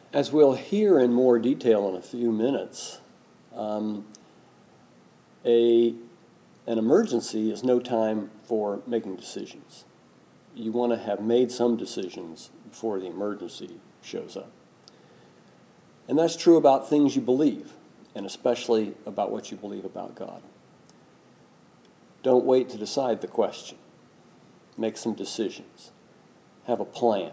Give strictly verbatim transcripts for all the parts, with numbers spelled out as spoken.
As we'll hear in more detail in a few minutes, um, a, an emergency is no time for making decisions. You want to have made some decisions before the emergency shows up. And that's true about things you believe, and especially about what you believe about God. Don't wait to decide the question. Make some decisions. Have a plan.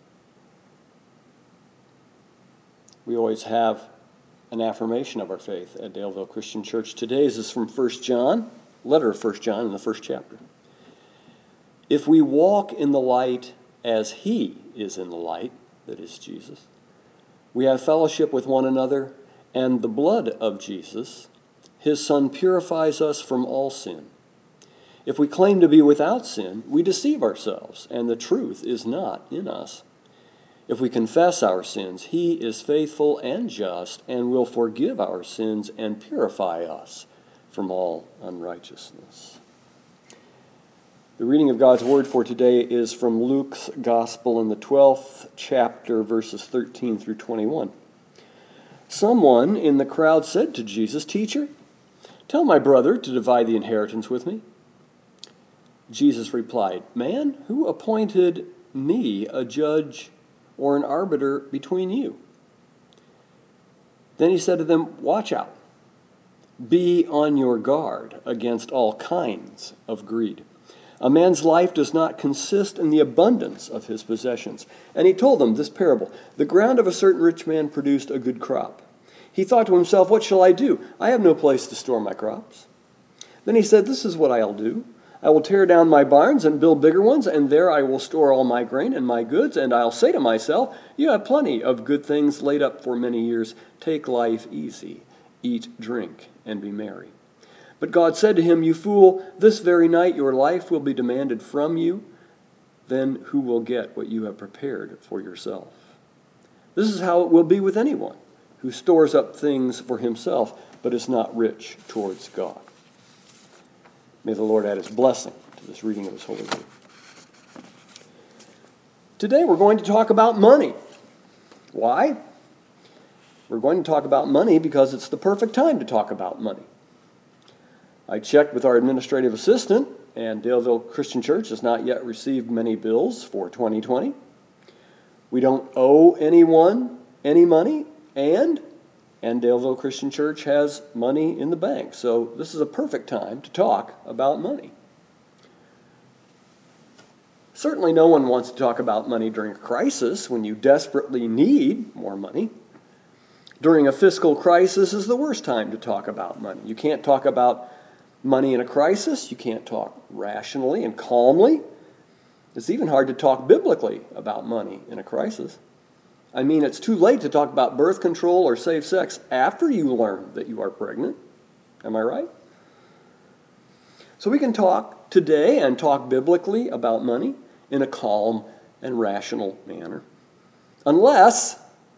We always have an affirmation of our faith at Daleville Christian Church. Today's is from First John, letter of First John in the first chapter. If we walk in the light as he is in the light, that is Jesus, we have fellowship with one another, and the blood of Jesus, his Son, purifies us from all sin. If we claim to be without sin, we deceive ourselves, and the truth is not in us. If we confess our sins, he is faithful and just and will forgive our sins and purify us from all unrighteousness. The reading of God's word for today is from Luke's Gospel in the twelfth chapter, verses thirteen through twenty-one. Someone in the crowd said to Jesus, "Teacher, tell my brother to divide the inheritance with me." Jesus replied, "Man, who appointed me a judge or an arbiter between you?" Then he said to them, "Watch out. Be on your guard against all kinds of greed. A man's life does not consist in the abundance of his possessions." And he told them this parable. The ground of a certain rich man produced a good crop. He thought to himself, "What shall I do? I have no place to store my crops." Then he said, "This is what I'll do. I will tear down my barns and build bigger ones, and there I will store all my grain and my goods, and I'll say to myself, you have plenty of good things laid up for many years. Take life easy, eat, drink, and be merry." But God said to him, "You fool, this very night your life will be demanded from you. Then who will get what you have prepared for yourself?" This is how it will be with anyone who stores up things for himself, but is not rich towards God. May the Lord add his blessing to this reading of his holy word. Today we're going to talk about money. Why? We're going to talk about money because it's the perfect time to talk about money. I checked with our administrative assistant, and Daleville Christian Church has not yet received many bills for twenty twenty. We don't owe anyone any money, and And Daleville Christian Church has money in the bank. So this is a perfect time to talk about money. Certainly no one wants to talk about money during a crisis when you desperately need more money. During a fiscal crisis is the worst time to talk about money. You can't talk about money in a crisis. You can't talk rationally and calmly. It's even hard to talk biblically about money in a crisis. I mean, it's too late to talk about birth control or safe sex after you learn that you are pregnant. Am I right? So we can talk today and talk biblically about money in a calm and rational manner. Unless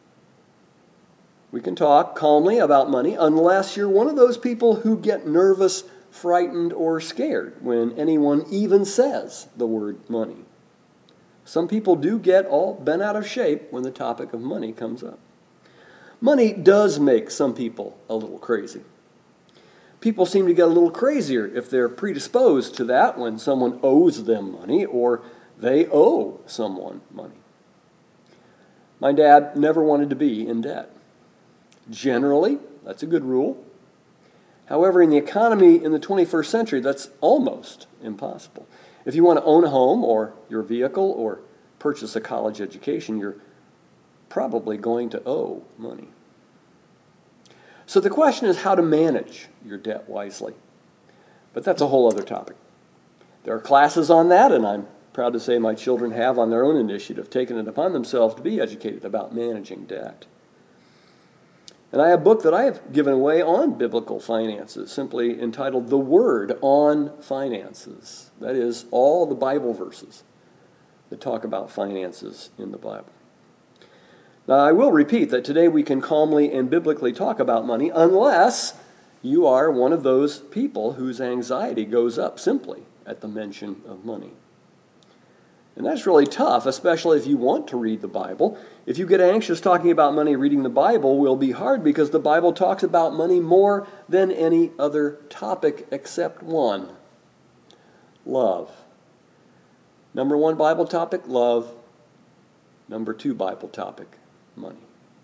we can talk calmly about money, unless you're one of those people who get nervous, frightened, or scared when anyone even says the word money. Some people do get all bent out of shape when the topic of money comes up. Money does make some people a little crazy. People seem to get a little crazier if they're predisposed to that when someone owes them money or they owe someone money. My dad never wanted to be in debt. Generally, that's a good rule. However, in the economy in the twenty-first century, that's almost impossible. If you want to own a home or your vehicle or purchase a college education, you're probably going to owe money. So the question is how to manage your debt wisely. But that's a whole other topic. There are classes on that, and I'm proud to say my children have, on their own initiative, taken it upon themselves to be educated about managing debt. And I have a book that I have given away on biblical finances, simply entitled The Word on Finances. That is, all the Bible verses that talk about finances in the Bible. Now, I will repeat that today we can calmly and biblically talk about money unless you are one of those people whose anxiety goes up simply at the mention of money. And that's really tough, especially if you want to read the Bible. If you get anxious talking about money, reading the Bible will be hard because the Bible talks about money more than any other topic except one: love. Number one Bible topic, love. Number two Bible topic, money.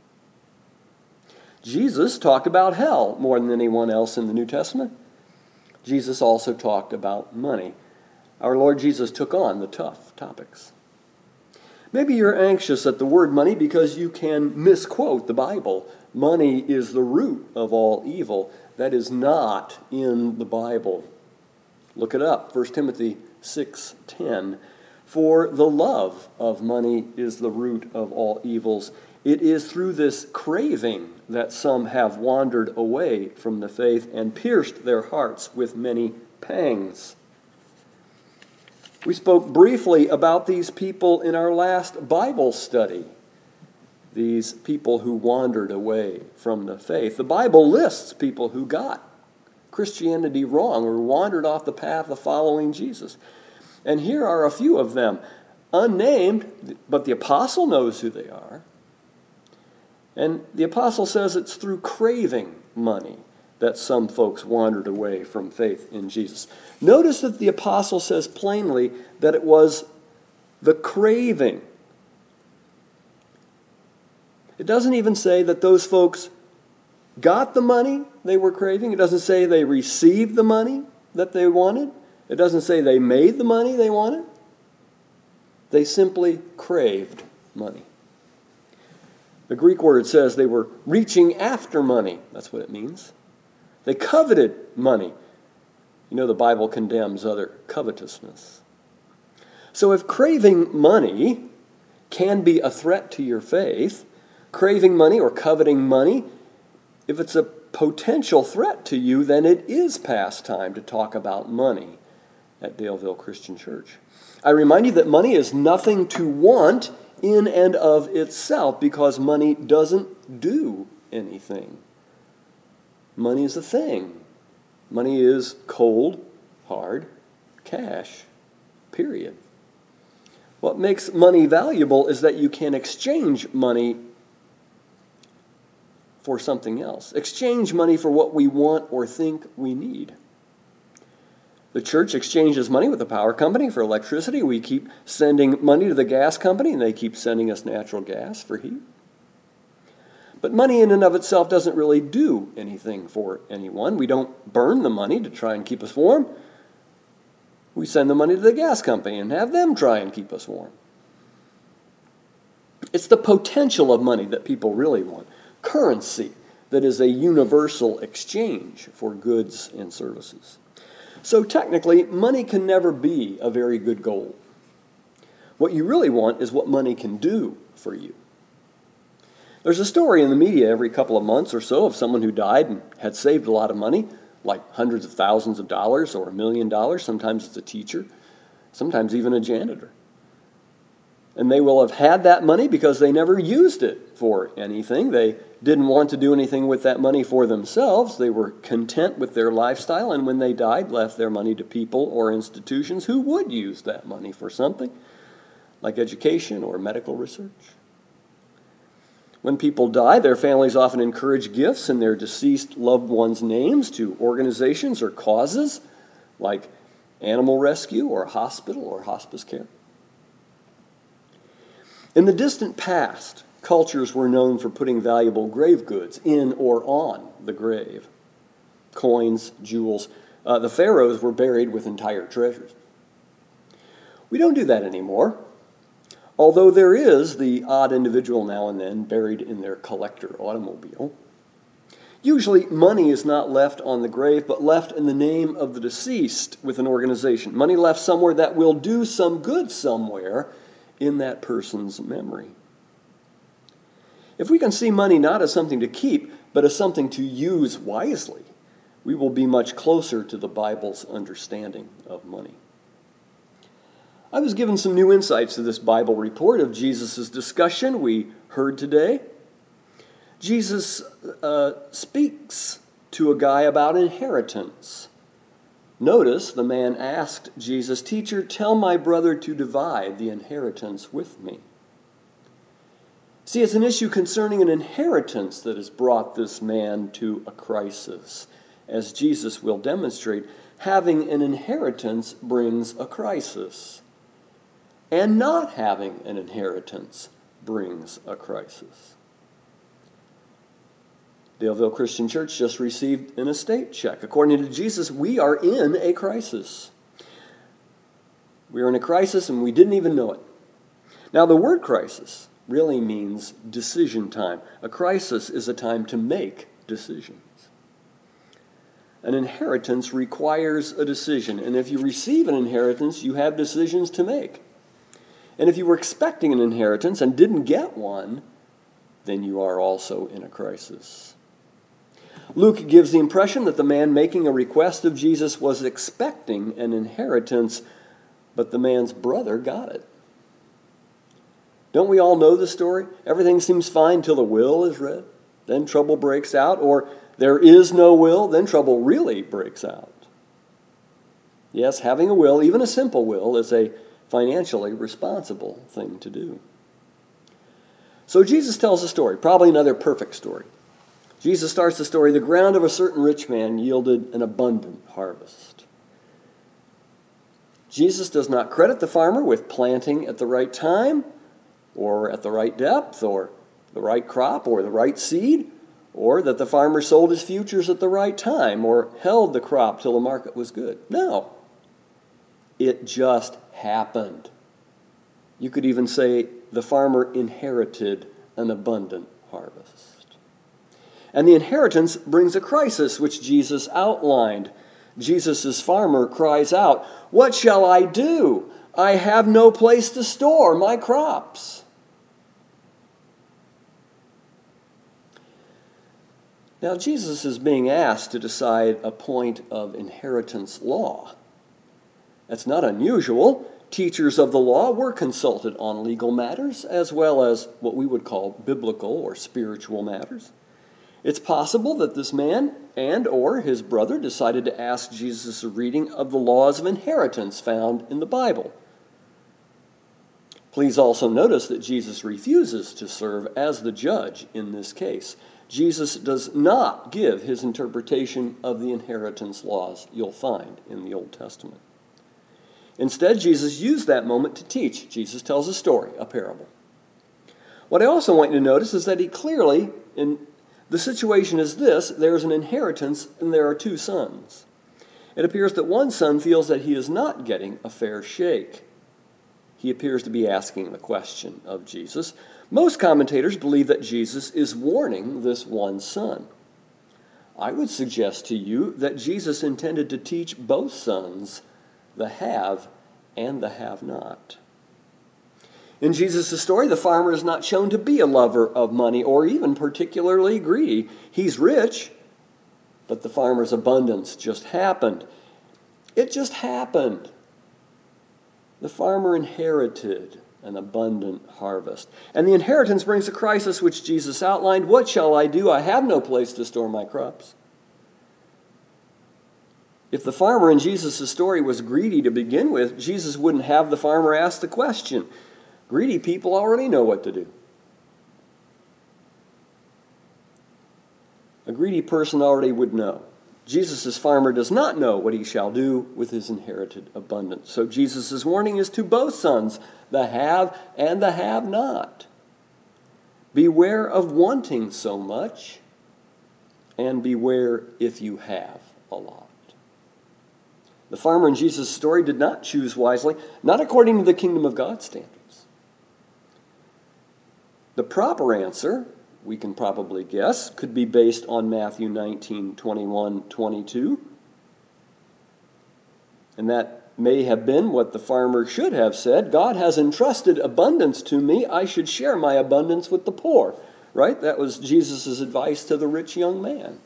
Jesus talked about hell more than anyone else in the New Testament. Jesus also talked about money. Our Lord Jesus took on the tough topics. Maybe you're anxious at the word money because you can misquote the Bible. Money is the root of all evil. That is not in the Bible. Look it up, First Timothy six ten. For the love of money is the root of all evils. It is through this craving that some have wandered away from the faith and pierced their hearts with many pangs. We spoke briefly about these people in our last Bible study. These people who wandered away from the faith. The Bible lists people who got Christianity wrong or wandered off the path of following Jesus. And here are a few of them. Unnamed, but the apostle knows who they are. And the apostle says it's through craving money that some folks wandered away from faith in Jesus. Notice that the apostle says plainly that it was the craving. It doesn't even say that those folks got the money they were craving. It doesn't say they received the money that they wanted. It doesn't say they made the money they wanted. They simply craved money. The Greek word says they were reaching after money. That's what it means. They coveted money. You know, the Bible condemns other covetousness. So if craving money can be a threat to your faith, craving money or coveting money, if it's a potential threat to you, then it is past time to talk about money at Daleville Christian Church. I remind you that money is nothing to want in and of itself because money doesn't do anything. Money is a thing. Money is cold, hard cash, period. What makes money valuable is that you can exchange money for something else. Exchange money for what we want or think we need. The church exchanges money with the power company for electricity. We keep sending money to the gas company, and they keep sending us natural gas for heat. But money in and of itself doesn't really do anything for anyone. We don't burn the money to try and keep us warm. We send the money to the gas company and have them try and keep us warm. It's the potential of money that people really want. Currency that is a universal exchange for goods and services. So technically, money can never be a very good goal. What you really want is what money can do for you. There's a story in the media every couple of months or so of someone who died and had saved a lot of money, like hundreds of thousands of dollars or a million dollars. Sometimes it's a teacher, sometimes even a janitor. And they will have had that money because they never used it for anything. They didn't want to do anything with that money for themselves. They were content with their lifestyle, and when they died, left their money to people or institutions who would use that money for something, like education or medical research. When people die, their families often encourage gifts in their deceased loved ones' names to organizations or causes, like animal rescue or hospital or hospice care. In the distant past, cultures were known for putting valuable grave goods in or on the grave. Coins, jewels. Uh, the pharaohs were buried with entire treasures. We don't do that anymore, although there is the odd individual now and then buried in their collector automobile. Usually, money is not left on the grave, but left in the name of the deceased with an organization. Money left somewhere that will do some good somewhere in that person's memory. If we can see money not as something to keep, but as something to use wisely, we will be much closer to the Bible's understanding of money. I was given some new insights to this Bible report of Jesus' discussion we heard today. Jesus uh, speaks to a guy about inheritance. Notice the man asked Jesus, "Teacher, tell my brother to divide the inheritance with me." See, it's an issue concerning an inheritance that has brought this man to a crisis. As Jesus will demonstrate, having an inheritance brings a crisis. And not having an inheritance brings a crisis. Daleville Christian Church just received an estate check. According to Jesus, we are in a crisis. We are in a crisis and we didn't even know it. Now, the word crisis really means decision time. A crisis is a time to make decisions. An inheritance requires a decision, and if you receive an inheritance, you have decisions to make. And if you were expecting an inheritance and didn't get one, then you are also in a crisis. Luke gives the impression that the man making a request of Jesus was expecting an inheritance, but the man's brother got it. Don't we all know the story? Everything seems fine till the will is read. Then trouble breaks out, or there is no will, then trouble really breaks out. Yes, having a will, even a simple will, is a financially responsible thing to do. So Jesus tells a story, probably another perfect story. Jesus starts the story, the ground of a certain rich man yielded an abundant harvest. Jesus does not credit the farmer with planting at the right time, or at the right depth, or the right crop, or the right seed, or that the farmer sold his futures at the right time, or held the crop till the market was good. No. It just happened. You could even say the farmer inherited an abundant harvest. And the inheritance brings a crisis, which Jesus outlined. Jesus' farmer cries out, "What shall I do? I have no place to store my crops." Now, Jesus is being asked to decide a point of inheritance law. That's not unusual. Teachers of the law were consulted on legal matters as well as what we would call biblical or spiritual matters. It's possible that this man and or his brother decided to ask Jesus a reading of the laws of inheritance found in the Bible. Please also notice that Jesus refuses to serve as the judge in this case. Jesus does not give his interpretation of the inheritance laws you'll find in the Old Testament. Instead, Jesus used that moment to teach. Jesus tells a story, a parable. What I also want you to notice is that he clearly, in the situation is this, there is an inheritance and there are two sons. It appears that one son feels that he is not getting a fair shake. He appears to be asking the question of Jesus. Most commentators believe that Jesus is warning this one son. I would suggest to you that Jesus intended to teach both sons the have and the have-not. In Jesus' story, the farmer is not shown to be a lover of money or even particularly greedy. He's rich, but the farmer's abundance just happened. It just happened. The farmer inherited an abundant harvest. And the inheritance brings a crisis which Jesus outlined. What shall I do? I have no place to store my crops. If the farmer in Jesus' story was greedy to begin with, Jesus wouldn't have the farmer ask the question. Greedy people already know what to do. A greedy person already would know. Jesus' farmer does not know what he shall do with his inherited abundance. So Jesus' warning is to both sons, the have and the have-not. Beware of wanting so much, and beware if you have a lot. The farmer in Jesus' story did not choose wisely, not according to the kingdom of God standards. The proper answer, we can probably guess, could be based on Matthew nineteen, twenty-one, twenty-two. And that may have been what the farmer should have said. God has entrusted abundance to me. I should share my abundance with the poor. Right? That was Jesus' advice to the rich young man.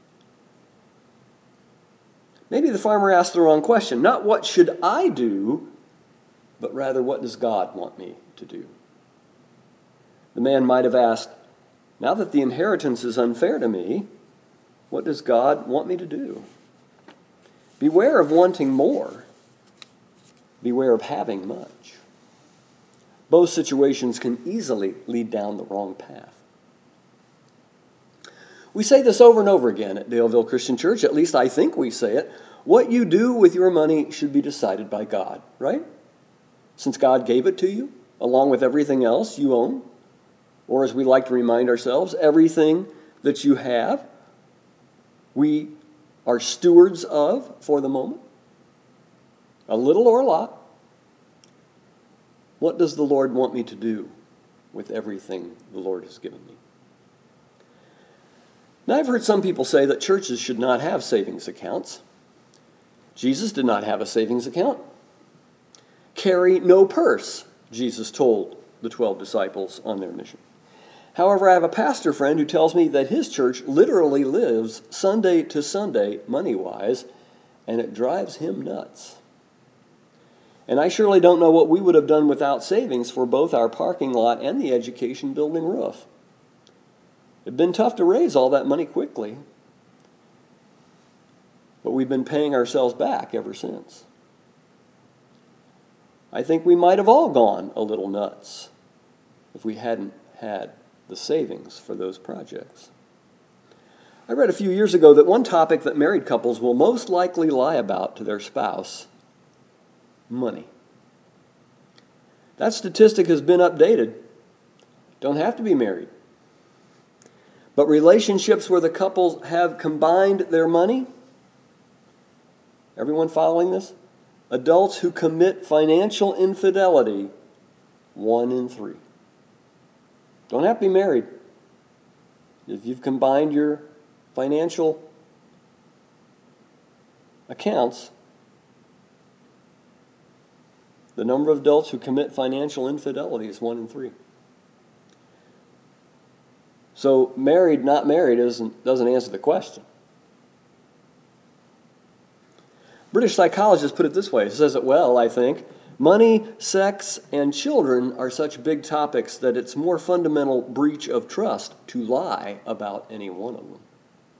Maybe the farmer asked the wrong question. Not what should I do, but rather what does God want me to do? The man might have asked, now that the inheritance is unfair to me, what does God want me to do? Beware of wanting more. Beware of having much. Both situations can easily lead down the wrong path. We say this over and over again at Daleville Christian Church. At least I think we say it. What you do with your money should be decided by God, right? Since God gave it to you, along with everything else you own. Or as we like to remind ourselves, everything that you have, we are stewards of for the moment. A little or a lot. What does the Lord want me to do with everything the Lord has given me? Now, I've heard some people say that churches should not have savings accounts. Jesus did not have a savings account. Carry no purse, Jesus told the twelve disciples on their mission. However, I have a pastor friend who tells me that his church literally lives Sunday to Sunday, money-wise, and it drives him nuts. And I surely don't know what we would have done without savings for both our parking lot and the education building roof. It'd been tough to raise all that money quickly, but we've been paying ourselves back ever since. I think we might have all gone a little nuts if we hadn't had the savings for those projects. I read a few years ago that one topic that married couples will most likely lie about to their spouse: money. That statistic has been updated. Don't have to be married. But relationships where the couples have combined their money, everyone following this? Adults who commit financial infidelity, one in three. Don't have to be married. If you've combined your financial accounts, the number of adults who commit financial infidelity is one in three. So married, not married doesn't, doesn't answer the question. British psychologist put it this way. He says it well, I think. Money, sex, and children are such big topics that it's more fundamental breach of trust to lie about any one of them.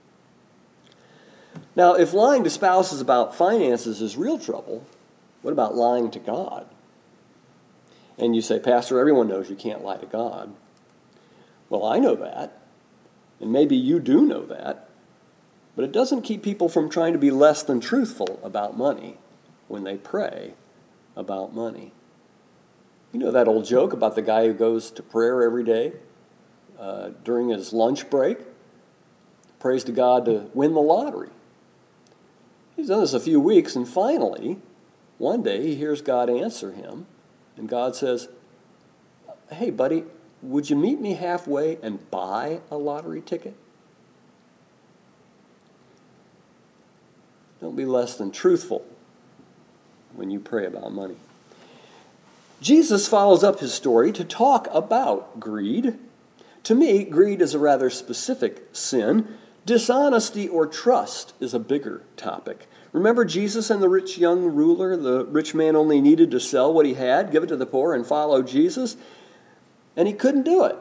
Now, if lying to spouses about finances is real trouble, what about lying to God? And you say, Pastor, everyone knows you can't lie to God. Well, I know that, and maybe you do know that, but it doesn't keep people from trying to be less than truthful about money when they pray about money. You know that old joke about the guy who goes to prayer every day uh, during his lunch break, prays to God to win the lottery. He's done this a few weeks, and finally, one day he hears God answer him, and God says, hey, buddy, would you meet me halfway and buy a lottery ticket? Don't be less than truthful when you pray about money. Jesus follows up his story to talk about greed. To me, greed is a rather specific sin. Dishonesty or trust is a bigger topic. Remember Jesus and the rich young ruler? The rich man only needed to sell what he had, give it to the poor, and follow Jesus. And he couldn't do it.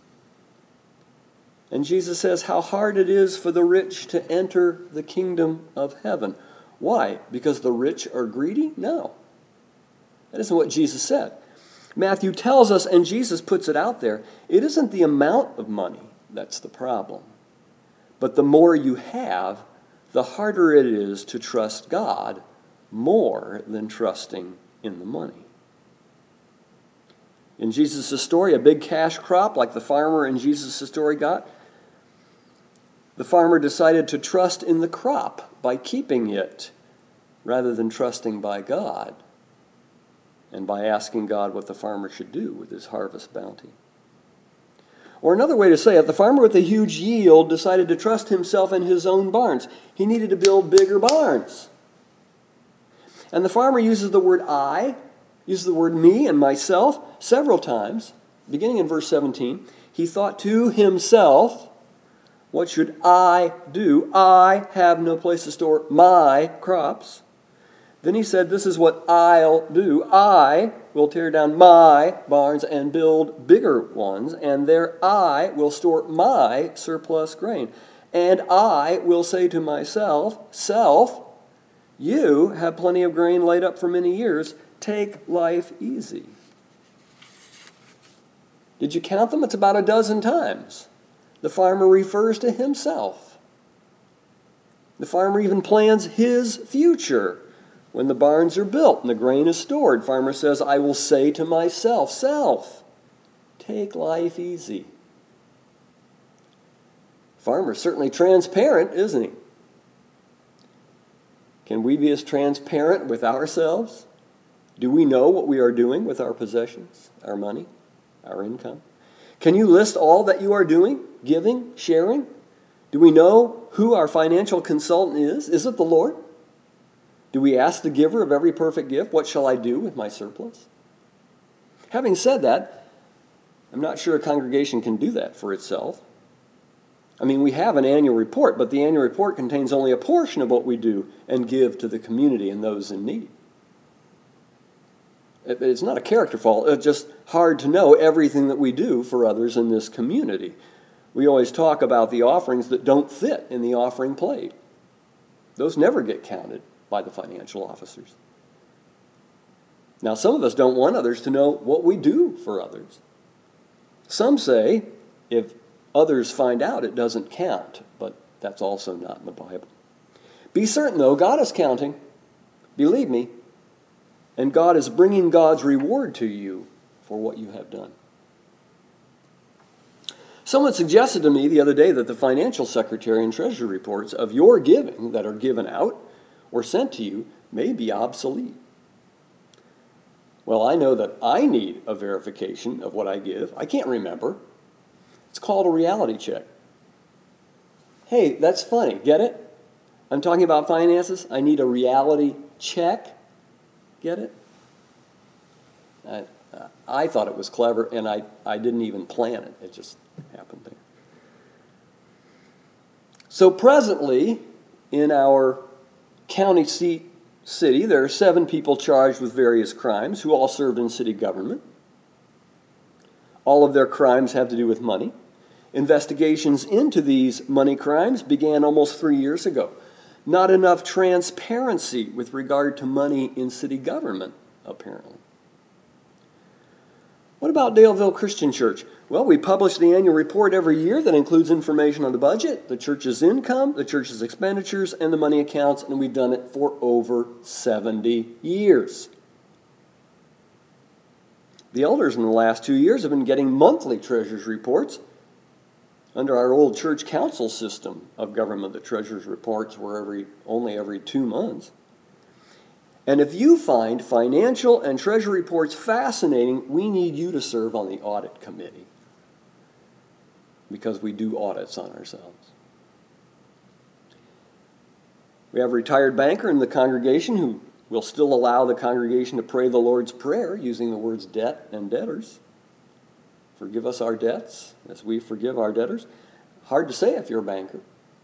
And Jesus says how hard it is for the rich to enter the kingdom of heaven. Why? Because the rich are greedy? No. That isn't what Jesus said. Matthew tells us, and Jesus puts it out there, it isn't the amount of money that's the problem. But the more you have, the harder it is to trust God more than trusting in the money. In Jesus' story, a big cash crop like the farmer in Jesus' story got, the farmer decided to trust in the crop by keeping it rather than trusting by God and by asking God what the farmer should do with his harvest bounty. Or another way to say it, the farmer with a huge yield decided to trust himself in his own barns. He needed to build bigger barns. And the farmer uses the word I, uses the word me and myself several times, beginning in verse seventeen. He thought to himself, what should I do? I have no place to store my crops. Then he said, this is what I'll do. I will tear down my barns and build bigger ones, and there I will store my surplus grain. And I will say to myself, self, You have plenty of grain laid up for many years. Take life easy. Did you count them? It's about a dozen times. The farmer refers to himself. The farmer even plans his future. When the barns are built and the grain is stored, farmer says, I will say to myself, self, take life easy. Farmer's certainly transparent, isn't he? Can we be as transparent with ourselves? Do we know what we are doing with our possessions, our money, our income? Can you list all that you are doing, giving, sharing? Do we know who our financial consultant is? Is it the Lord? Do we ask the giver of every perfect gift, what shall I do with my surplus? Having said that, I'm not sure a congregation can do that for itself. I mean, we have an annual report, but the annual report contains only a portion of what we do and give to the community and those in need. It's not a character fault. It's just hard to know everything that we do for others in this community. We always talk about the offerings that don't fit in the offering plate. Those never get counted by the financial officers. Now, some of us don't want others to know what we do for others. Some say if others find out, it doesn't count, but that's also not in the Bible. Be certain, though, God is counting. Believe me. And God is bringing God's reward to you for what you have done. Someone suggested to me the other day that the financial secretary and treasury reports of your giving that are given out or sent to you may be obsolete. Well, I know that I need a verification of what I give. I can't remember. It's called a reality check. Hey, that's funny. Get it? I'm talking about finances. I need a reality check. Get it? I, I thought it was clever, and I, I didn't even plan it. It just happened there. So presently, in our county seat city, there are seven people charged with various crimes who all served in city government. All of their crimes have to do with money. Investigations into these money crimes began almost three years ago. Not enough transparency with regard to money in city government, apparently. What about Daleville Christian Church? Well, we publish the annual report every year that includes information on the budget, the church's income, the church's expenditures, and the money accounts, and we've done it for over seventy years. The elders in the last two years have been getting monthly treasurer's reports. Under our old church council system of government, the treasurer's reports were every only every two months. And if you find financial and treasury reports fascinating, we need you to serve on the audit committee because we do audits on ourselves. We have a retired banker in the congregation who will still allow the congregation to pray the Lord's Prayer using the words debt and debtors. Forgive us our debts as we forgive our debtors. Hard to say if you're a banker.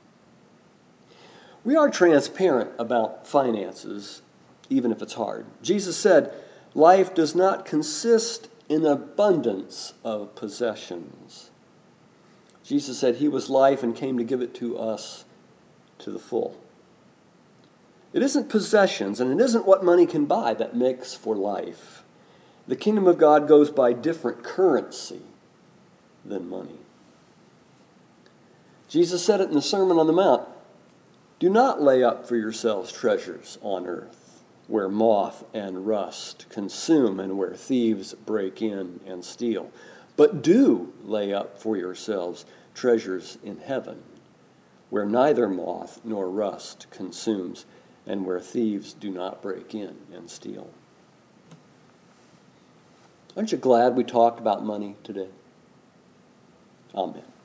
We are transparent about finances, even if it's hard. Jesus said, life does not consist in abundance of possessions. Jesus said he was life and came to give it to us to the full. It isn't possessions and it isn't what money can buy that makes for life. The kingdom of God goes by different currency than money. Jesus said it in the Sermon on the Mount. Do not lay up for yourselves treasures on earth, where moth and rust consume and where thieves break in and steal. But do lay up for yourselves treasures in heaven, where neither moth nor rust consumes and where thieves do not break in and steal. Aren't you glad we talked about money today? Amen.